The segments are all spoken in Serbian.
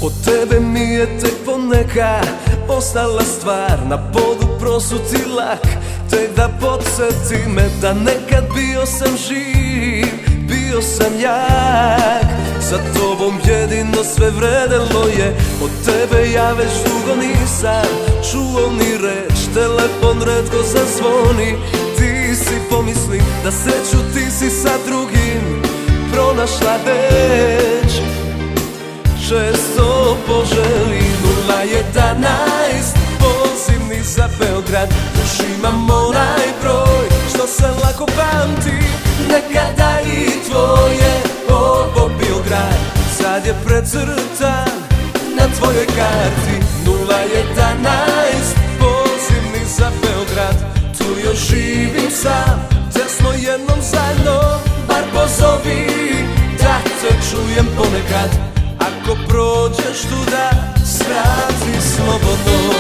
Od tebe mi je tek poneka ostala stvar, na podu prosuti lak, tek da podsjeti me da nekad bio sam živ, bio sam jak. Za tobom jedino sve vredelo je, od tebe ja već dugo nisam čuo ni reč, telefon retko zazvoni. Ti si, pomislim da sreću ti si sa drugim pronašla već. Često poželim 011 pozivni za Beograd, još imam onaj broj što se lako pamti. Nekada i tvoje ovo bio grad, sad je precrtan na tvojoj karti. 011 pozivni za Beograd, tu još živim sam, te smo jednom zajedno. Bar pozovi da te čujem ponekad, ako prođeš tuda, svrati slobodno.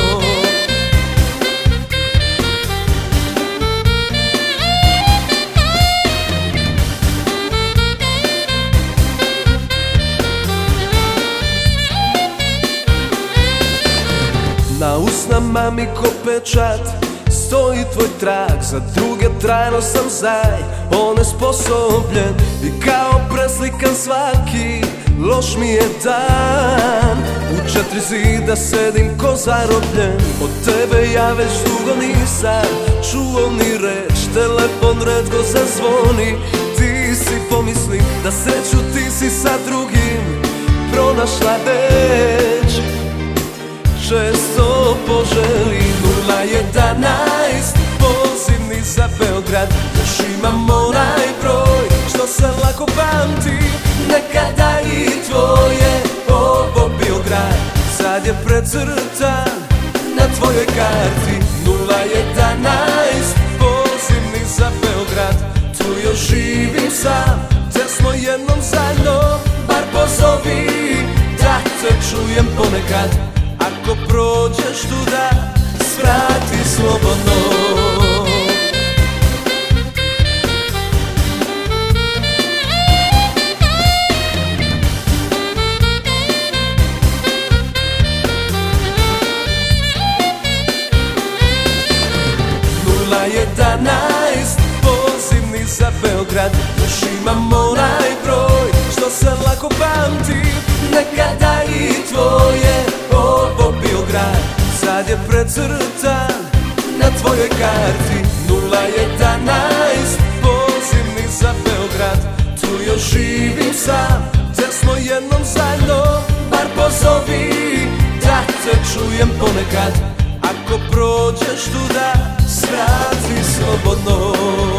Na usnama mi ko pečat stoji tvoj trag, za druge trajno sam zaj, onesposobljen i kao preslikan svaki loš mi je dan. U 4 zida sedim ko zarobljen, od tebe ja već dugo nisam čuo ni reč, telefon retko zazvoni. Ti si, pomislim da sreću ti si sa drugim pronašla već. Često poželim 011 pozivni za Beograd, još imam onaj broj što se lako pamti. Nekada i tvoje ovo bio grad, sad je precrtan na tvojoj karti. 011 pozivni za Beograd, tu još živim sam, te smo jednom zajedno. Bar pozovi da te čujem ponekad, ako prođeš tuda, svrati slobodno. 011 pozivni za Beograd, još imam onaj broj što se lako pamti. Nekada i tvoje ovo bio grad, sad je precrtan na tvojoj karti. 011 pozivni za Beograd, tu još živim sam, te smo jednom zajedno. Bar pozovi da te čujem ponekad, ako prođeš tuda, svrati slobodno.